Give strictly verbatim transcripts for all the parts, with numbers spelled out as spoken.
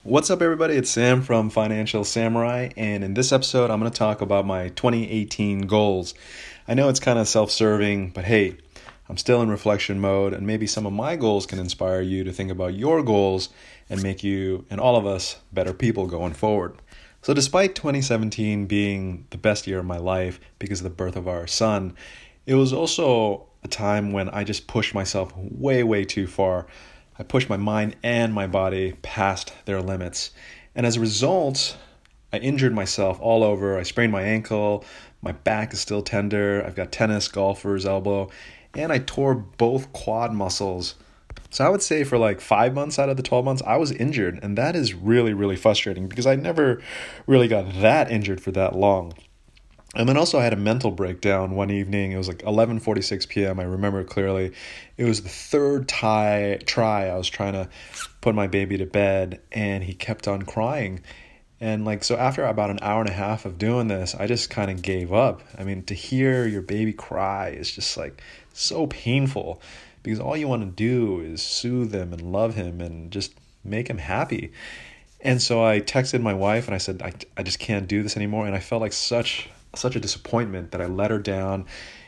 What's up, everybody? It's Sam from Financial Samurai, and in this episode, I'm going to talk about my twenty eighteen goals. I know it's kind of self-serving, but hey, I'm still in reflection mode, and maybe some of my goals can inspire you to think about your goals and make you and all of us better people going forward. So despite twenty seventeen being the best year of my life because of the birth of our son, it was also a time when I just pushed myself way, way too far. I pushed my mind and my body past their limits. And as a result, I injured myself all over. I sprained my ankle, my back is still tender, I've got tennis golfer's elbow, and I tore both quad muscles. So I would say for like five months out of the twelve months, I was injured. And that is really, really frustrating because I never really got that injured for that long. And then also I had a mental breakdown one evening. It was like eleven forty-six p.m. I remember it clearly. It was the third tie, try I was trying to put my baby to bed, and he kept on crying. And like, so after about an hour and a half of doing this, I just kind of gave up. I mean, to hear your baby cry is just like so painful because all you want to do is soothe him and love him and just make him happy. And so I texted my wife and I said, I, I just can't do this anymore. And I felt like such such a disappointment that I let her down,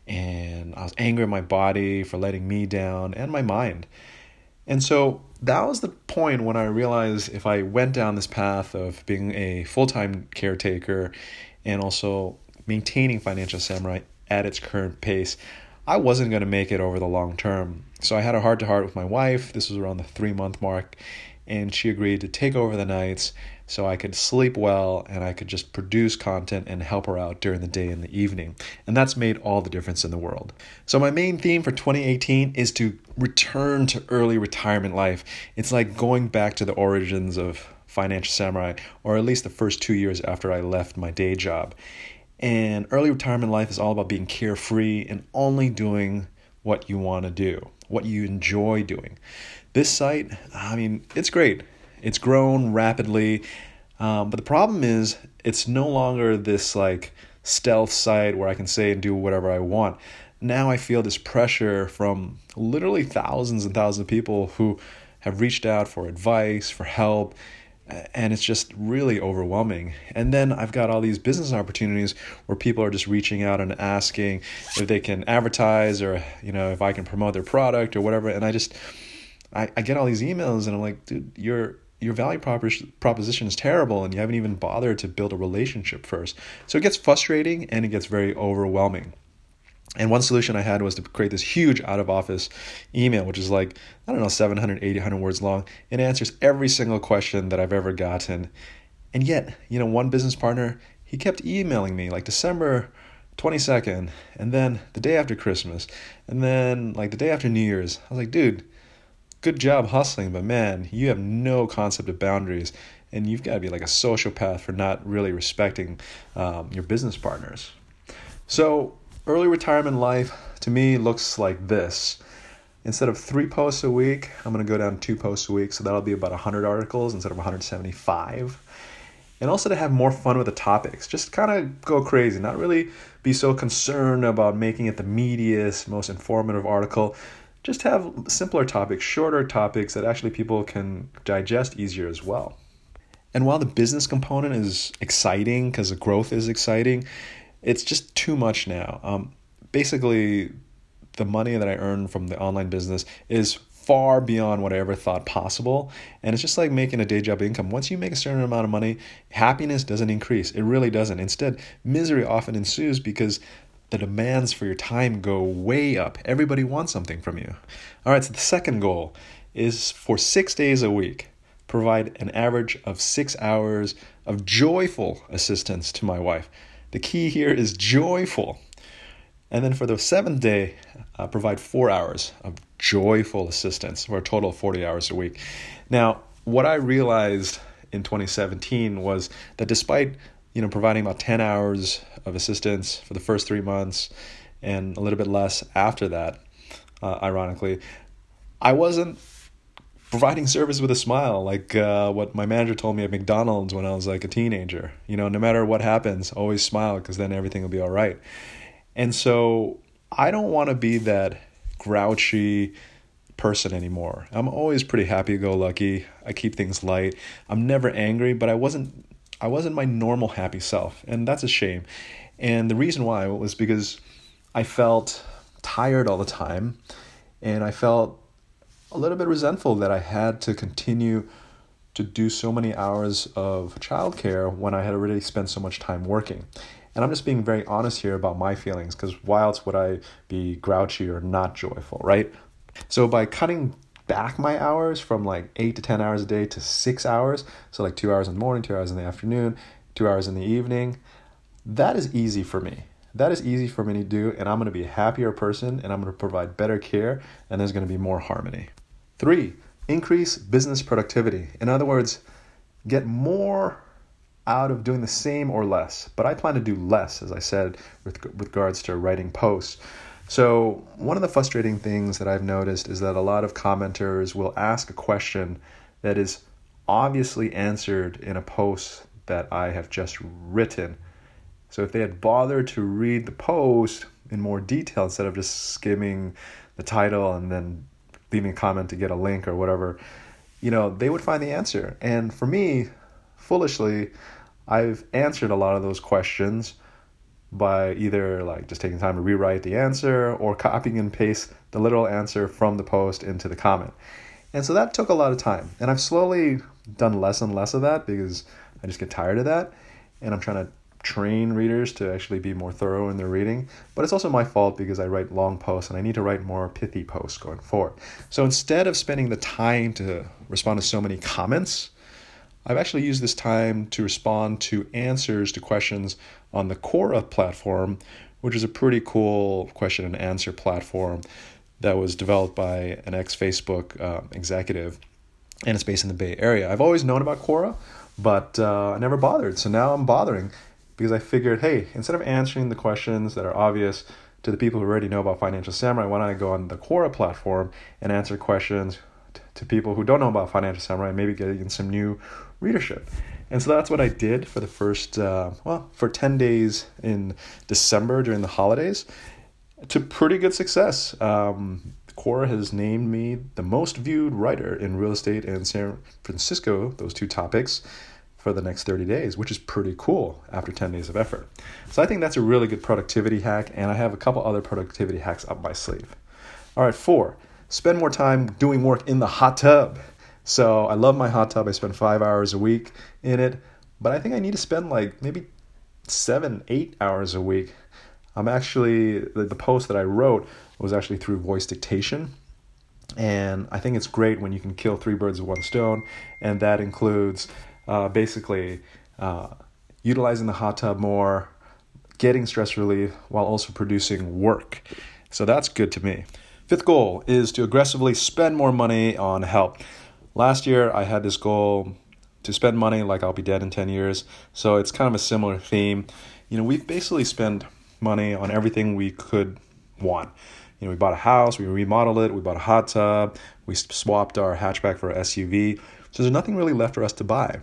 and I was angry at my body for letting me down and my mind. And so that was the point when I realized if I went down this path of being a full-time caretaker and also maintaining Financial Samurai at its current pace, I wasn't going to make it over the long term. So I had a heart-to-heart with my wife. This was around the three-month mark, and she agreed to take over the nights so I could sleep well and I could just produce content and help her out during the day and the evening. And that's made all the difference in the world. So my main theme for twenty eighteen is to return to early retirement life. It's like going back to the origins of Financial Samurai, or at least the first two years after I left my day job. And early retirement life is all about being carefree and only doing what you want to do, what you enjoy doing. This site, I mean, it's great. It's grown rapidly, um, but the problem is it's no longer this like stealth site where I can say and do whatever I want. Now I feel this pressure from literally thousands and thousands of people who have reached out for advice, for help, and it's just really overwhelming. And then I've got all these business opportunities where people are just reaching out and asking if they can advertise or, you know, if I can promote their product or whatever. And I just, I, I get all these emails and I'm like, dude, you're, your value proposition is terrible and you haven't even bothered to build a relationship first. So it gets frustrating and it gets very overwhelming. And one solution I had was to create this huge out-of-office email, which is like, I don't know, seven hundred, eight hundred words long. It answers every single question that I've ever gotten. And yet, you know, one business partner, he kept emailing me like December twenty-second, and then the day after Christmas, and then like the day after New Year's. I was like, dude, good job hustling, but man, you have no concept of boundaries, and you've got to be like a sociopath for not really respecting um, your business partners. So early retirement life to me looks like this. Instead of three posts a week, I'm going to go down to two posts a week, so that'll be about one hundred articles instead of one hundred seventy-five. And also to have more fun with the topics. Just kind of go crazy, not really be so concerned about making it the meatiest, most informative article. Just have simpler topics, shorter topics that actually people can digest easier as well. And while the business component is exciting because the growth is exciting, it's just too much now. Um, basically, the money that I earn from the online business is far beyond what I ever thought possible. And it's just like making a day job income. Once you make a certain amount of money, happiness doesn't increase. It really doesn't. Instead, misery often ensues because the demands for your time go way up. Everybody wants something from you. All right, so the second goal is for six days a week, provide an average of six hours of joyful assistance to my wife. The key here is joyful. And then for the seventh day, uh, provide four hours of joyful assistance for a total of forty hours a week. Now, what I realized in twenty seventeen was that despite you know, providing about ten hours of assistance for the first three months and a little bit less after that, uh, ironically, I wasn't providing service with a smile, like uh, what my manager told me at McDonald's when I was like a teenager. You know, no matter what happens, always smile because then everything will be all right. And so I don't want to be that grouchy person anymore. I'm always pretty happy-go-lucky. I keep things light. I'm never angry, but I wasn't I wasn't my normal happy self, and that's a shame. And the reason why was because I felt tired all the time, and I felt a little bit resentful that I had to continue to do so many hours of childcare when I had already spent so much time working. And I'm just being very honest here about my feelings, because why else would I be grouchy or not joyful, right? So by cutting back my hours from like eight to ten hours a day to six hours, so like two hours in the morning, two hours in the afternoon, two hours in the evening, that is easy for me. That is easy for me to do, and I'm going to be a happier person, and I'm going to provide better care, and there's going to be more harmony. Three, increase business productivity. In other words, get more out of doing the same or less. But I plan to do less, as I said, with, with regards to writing posts. So one of the frustrating things that I've noticed is that a lot of commenters will ask a question that is obviously answered in a post that I have just written. So if they had bothered to read the post in more detail instead of just skimming the title and then leaving a comment to get a link or whatever, you know, they would find the answer. And for me, foolishly, I've answered a lot of those questions by either like just taking time to rewrite the answer or copying and paste the literal answer from the post into the comment. And so that took a lot of time. And I've slowly done less and less of that because I just get tired of that. And I'm trying to train readers to actually be more thorough in their reading. But it's also my fault because I write long posts and I need to write more pithy posts going forward. So instead of spending the time to respond to so many comments, I've actually used this time to respond to answers to questions on the Quora platform, which is a pretty cool question and answer platform that was developed by an ex-Facebook uh, executive, and it's based in the Bay Area. I've always known about Quora, but uh, I never bothered. So now I'm bothering because I figured, hey, instead of answering the questions that are obvious to the people who already know about Financial Samurai, why don't I go on the Quora platform and answer questions t- to people who don't know about Financial Samurai and maybe getting some new readership. And so that's what I did for the first, uh, well, for ten days in December during the holidays, to pretty good success. Um, Quora has named me the most viewed writer in real estate and San Francisco, those two topics, for the next thirty days, which is pretty cool after ten days of effort. So I think that's a really good productivity hack, and I have a couple other productivity hacks up my sleeve. All right, four, spend more time doing work in the hot tub. So I love my hot tub. I spend five hours a week in it, but I think I need to spend like maybe seven, eight hours a week. I'm actually, the, the post that I wrote was actually through voice dictation. And I think it's great when you can kill three birds with one stone. And that includes uh, basically uh, utilizing the hot tub more, getting stress relief while also producing work. So that's good to me. Fifth goal is to aggressively spend more money on help. Last year, I had this goal to spend money like I'll be dead in ten years. So it's kind of a similar theme. You know, we've basically spent money on everything we could want. You know, we bought a house, we remodeled it, we bought a hot tub, we swapped our hatchback for an S U V. So there's nothing really left for us to buy.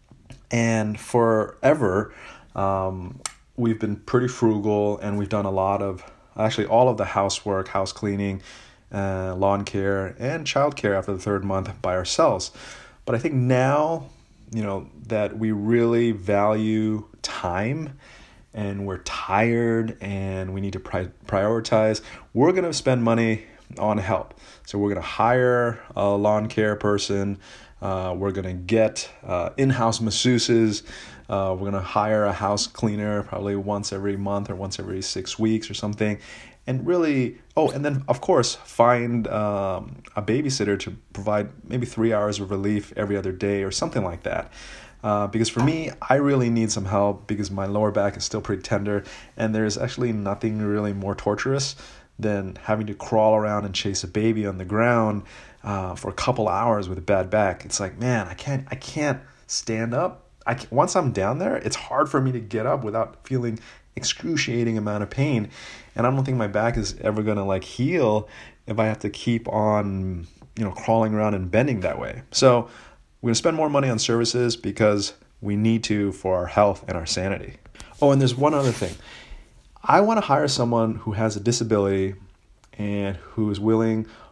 And forever, um, we've been pretty frugal, and we've done a lot of, actually all of the housework, house cleaning, uh, lawn care, and childcare after the third month by ourselves. But I think now, you know, that we really value time and we're tired and we need to pri- prioritize, we're going to spend money on help. So we're going to hire a lawn care person. Uh, we're going to get uh, in-house masseuses. Uh, we're going to hire a house cleaner probably once every month or once every six weeks or something. And really, oh, and then, of course, find um, a babysitter to provide maybe three hours of relief every other day or something like that. Uh, because for me, I really need some help because my lower back is still pretty tender, and there's actually nothing really more torturous than having to crawl around and chase a baby on the ground uh, for a couple hours with a bad back. It's like, man, I can't, I can't stand up. I can't, once I'm down there, it's hard for me to get up without feeling excruciating amount of pain, and I don't think my back is ever gonna like heal if I have to keep on, you know, crawling around and bending that way. So we're going to spend more money on services because we need to for our health and our sanity. Oh, and there's one other thing. I want to hire someone who has a disability and who is willing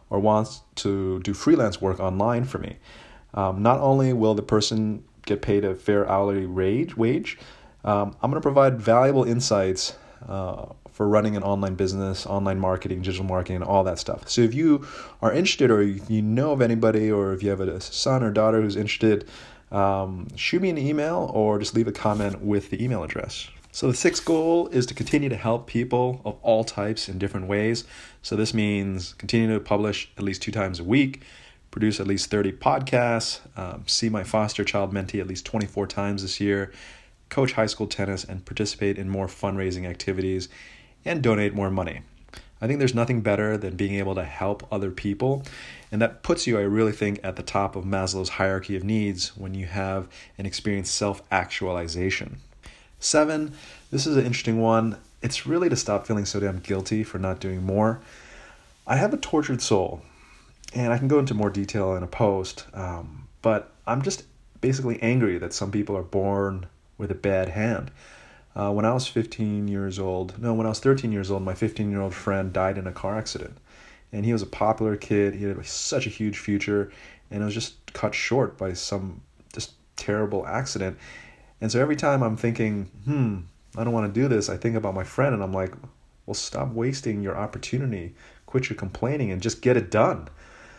or wants to do freelance work online for me. Um, not only will the person get paid a fair hourly wage, wage um, I'm going to provide valuable insights uh, for running an online business, online marketing, digital marketing, and all that stuff. So if you are interested, or you know of anybody, or if you have a son or daughter who's interested, um, shoot me an email or just leave a comment with the email address. So the sixth goal is to continue to help people of all types in different ways. So this means continue to publish at least two times a week, produce at least thirty podcasts, um, see my foster child mentee at least twenty-four times this year, coach high school tennis, and participate in more fundraising activities, and donate more money. I think there's nothing better than being able to help other people. And that puts you, I really think, at the top of Maslow's hierarchy of needs when you have and experience self-actualization. Seven, this is an interesting one. It's really to stop feeling so damn guilty for not doing more. I have a tortured soul, and I can go into more detail in a post, um, but I'm just basically angry that some people are born with a bad hand. Uh, when I was fifteen years old, no, when I was thirteen years old, my fifteen-year-old friend died in a car accident. And he was a popular kid. He had such a huge future, and it was just cut short by some just terrible accident. And so every time I'm thinking, hmm, I don't want to do this, I think about my friend, and I'm like, well, stop wasting your opportunity. Quit your complaining and just get it done.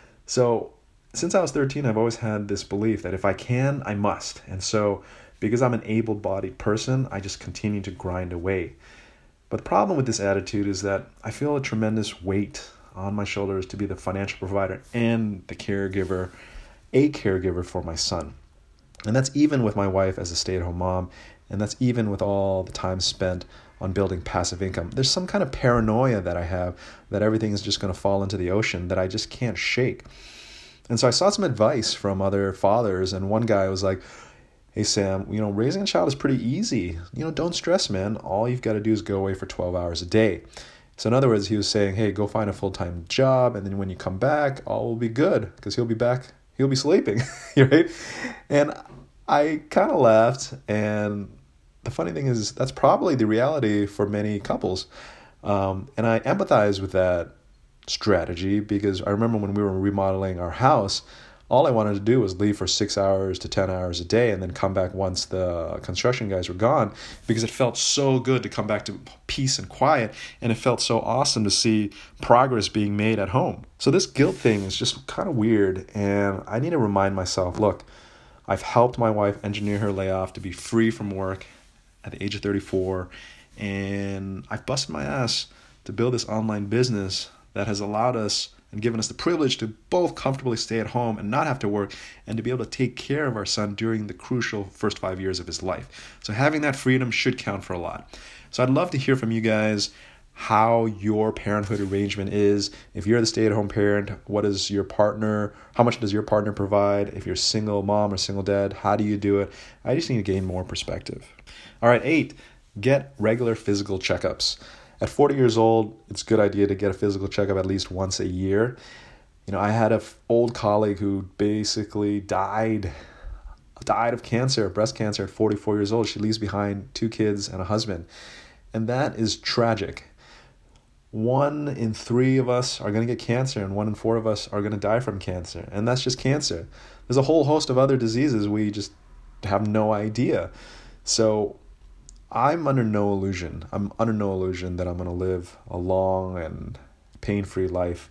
So since I was thirteen, I've always had this belief that if I can, I must. And so because I'm an able-bodied person, I just continue to grind away. But the problem with this attitude is that I feel a tremendous weight on my shoulders to be the financial provider and the caregiver, a caregiver for my son. And that's even with my wife as a stay-at-home mom, and that's even with all the time spent on building passive income. There's some kind of paranoia that I have that everything is just going to fall into the ocean that I just can't shake. And so I sought some advice from other fathers, and one guy was like, hey, Sam, you know, raising a child is pretty easy. You know, don't stress, man. All you've got to do is go away for twelve hours a day. So in other words, he was saying, hey, go find a full-time job, and then when you come back, all will be good, because he'll be back, he'll be sleeping, right? And I kind of laughed, and the funny thing is that's probably the reality for many couples. Um, and I empathize with that strategy, because I remember when we were remodeling our house, all I wanted to do was leave for six hours to ten hours a day and then come back once the construction guys were gone, because it felt so good to come back to peace and quiet, and it felt so awesome to see progress being made at home. So this guilt thing is just kind of weird, and I need to remind myself, look, I've helped my wife engineer her layoff to be free from work at the age of thirty-four, and I've busted my ass to build this online business that has allowed us and given us the privilege to both comfortably stay at home and not have to work, and to be able to take care of our son during the crucial first five years of his life. So having that freedom should count for a lot. So I'd love to hear from you guys how your parenthood arrangement is. If you're the stay-at-home parent, what is your partner? How much does your partner provide? If you're single mom or single dad, how do you do it? I just need to gain more perspective. All right, eight, get regular physical checkups. At forty years old, it's a good idea to get a physical checkup at least once a year. You know, I had an old colleague who basically died, died of cancer, breast cancer at forty-four years old. She leaves behind two kids and a husband. And that is tragic. One in three of us are going to get cancer, and one in four of us are going to die from cancer. And that's just cancer. There's a whole host of other diseases we just have no idea. So I'm under no illusion. I'm under no illusion that I'm going to live a long and pain-free life.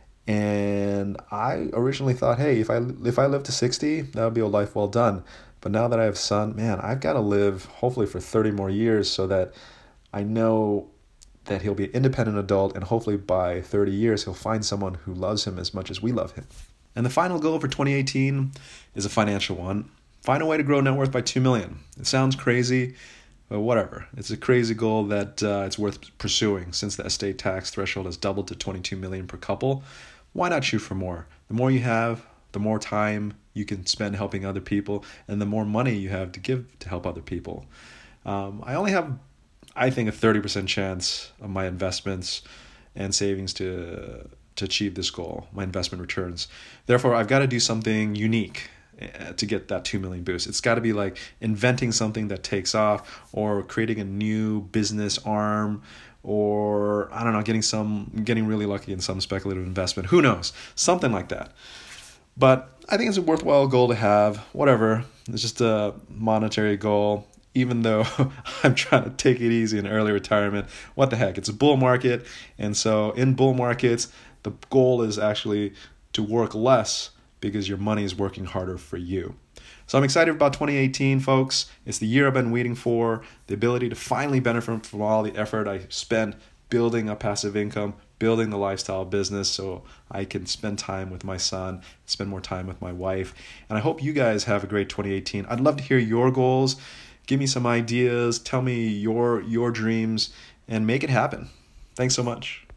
And I originally thought, hey, if I if I live to sixty, that would be a life well done. But now that I have a son, man, I've got to live hopefully for thirty more years so that I know that he'll be an independent adult, and hopefully by thirty years he'll find someone who loves him as much as we love him. And the final goal for twenty eighteen is a financial one. Find a way to grow net worth by two million dollars. It sounds crazy, but whatever. It's a crazy goal that uh, it's worth pursuing, since the estate tax threshold has doubled to twenty-two million dollars per couple. Why not shoot for more? The more you have, the more time you can spend helping other people, and the more money you have to give to help other people. Um, I only have, I think, a thirty percent chance of my investments and savings to to achieve this goal, my investment returns. Therefore, I've got to do something unique to get that two million boost. It's got to be like inventing something that takes off, or creating a new business arm, or I don't know, getting some, getting really lucky in some speculative investment. Who knows? Something like that. But I think it's a worthwhile goal to have. Whatever. It's just a monetary goal. Even though I'm trying to take it easy in early retirement, what the heck? It's a bull market. And so in bull markets, the goal is actually to work less because your money is working harder for you. So I'm excited about twenty eighteen, folks. It's the year I've been waiting for, the ability to finally benefit from all the effort I spent building a passive income, building the lifestyle business so I can spend time with my son, spend more time with my wife. And I hope you guys have a great twenty eighteen. I'd love to hear your goals. Give me some ideas. Tell me your your dreams and make it happen. Thanks so much.